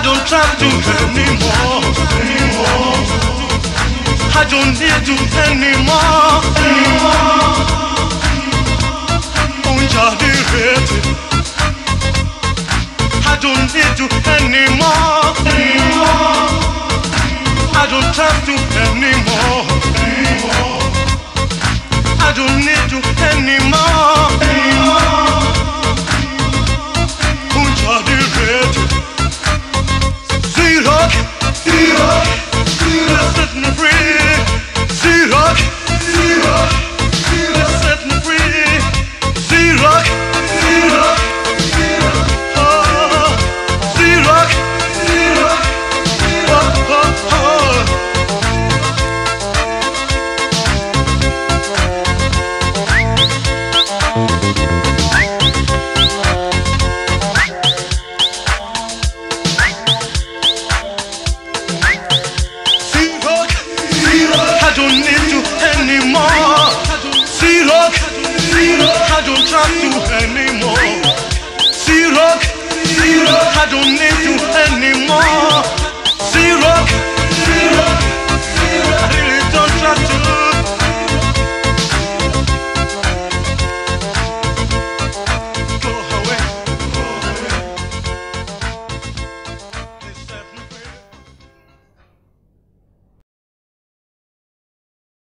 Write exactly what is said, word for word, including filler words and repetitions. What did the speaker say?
don't trust you anymore. I don't need you anymore. Oh, you're irritated. I don't need you anymore. I don't trust you anymore. I don't need you anymore. Oh, you're irritated. Z-Rock, Z-Rock, Z-Rock, set me free. Z-Rock, Z-Rock, Z-Rock, set me free. Z-Rock, Z-Rock, Z-Rock, oh, Z-Rock, Z-Rock, oh, oh, oh. I don't need you anymore. Z-Rock, Z-Rock, I don't trust you anymore. Z-Rock, Z-Rock, I don't need you anymore.